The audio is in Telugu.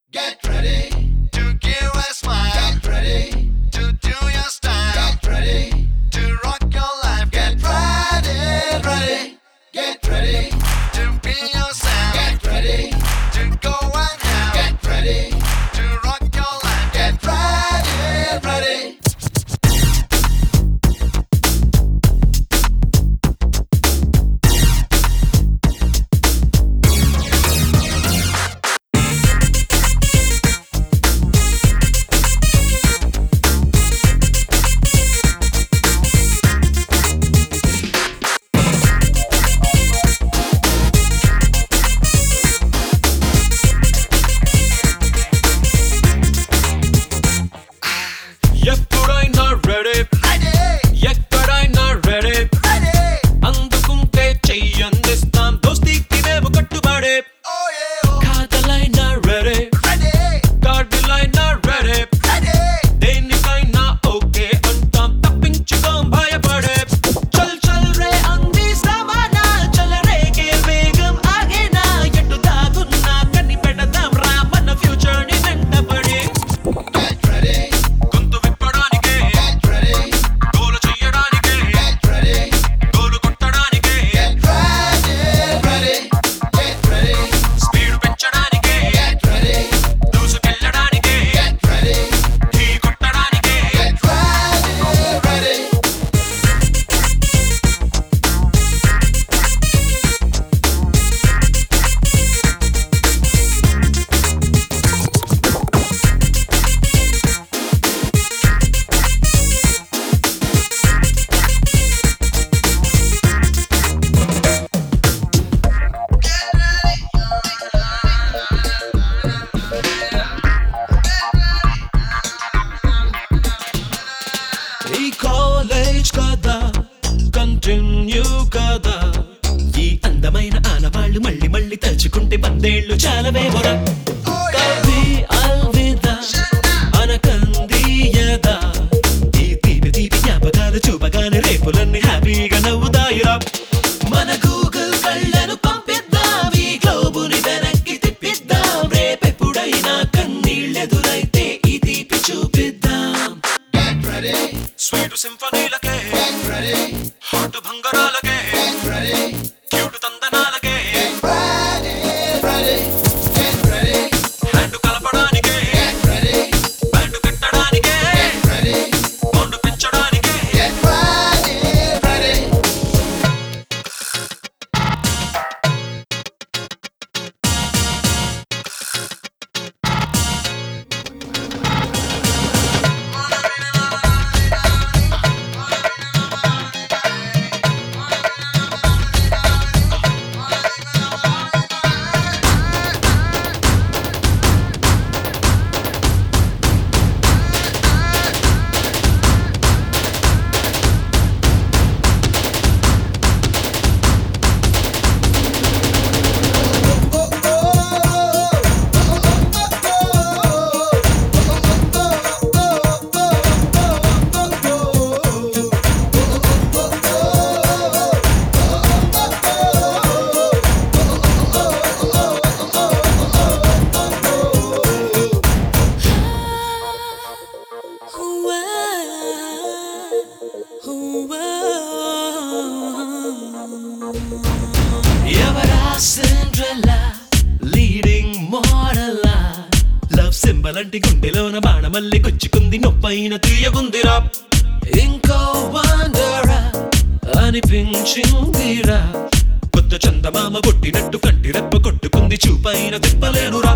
Get ready to give a smile. Get ready to do your style. Get ready to rock your life. Get ready, ready. Get ready to be yourself. Get ready to go and have. Get ready to rock your life. Get ready, ready. ఎప్పుడైనా రెడీ ఎక్కడైనా రెడీ అందుకుంటే చెయ్యందిస్తాం దోస్తీకి మేము కట్టుబడే ఖాతాలైనా రెడీ కార్డులైనా రెడీ దేనికైనా ఓకే అంటాం తప్పించుకోం భయపడే చల్ చల్ రే అందిస్తామనా చల్ రేగే వేగం ఆగేనా ఎటు దాగున్నా కని పెడదాం రా మన ఫ్యూచర్ ని వెంటపడి Get ready. గొంతు విప్పడానికే Get ready. గోలు చెయ్యడానికే Get ready. గోలు కొట్టడానికే Get ready, ready. Get ready. Speed పెంచడానికే Get ready. దూసుకెళ్ళడానికే Get ready. ఢీ కొట్టడానికే Get ready, ready. ఈ కాలేజ్ కదా కంటిన్యూ కదా ఈ అందమైన ఆనవాళ్ళు మళ్ళీ మళ్ళీ తలుచుకుంటే పందేళ్ళు చాలవే మొర కవి అల్విదా అనకంది యదా ఈ తీపి తీపి జ్ఞాపకాలు చూపగానే రేపులన్నీ హ్యాపీగా నవ్వుదాయిరా మన గూగుల్ కళ్ళను పంపిద్దాం ఈ గ్లోబుని వెనక్కి తిప్పిద్దాం రేపెప్పుడైనా కన్నీళ్ళెదురైతే ఈ తీపి చూపిద్దాం Get ready. స్వీటు సింఫనీలకే Get ready. హాటు భంగరాలకే Get ready. క్యూటు తందనాలకే Ready, ready. Get ready. Hand కలపడానికే Get ready. బ్యాండు కట్టడానికే Get ready. బొండు పెంచడానికే Get ready, ready. ఎవరా సిండ్రెల్లా లీడింగ్ మోడల్లా లవ్ సింబల్ అంటే గుండెలోన బాణమల్లి గుచ్చుకుంది నొప్పైన తీయగుందిరా ఇంకో వండరా అనిపించిందిరా కొత్త చందమామ కొట్టినట్టు కంటి రెప్ప కొట్టుకుంది చూపైన తిప్పలేనురా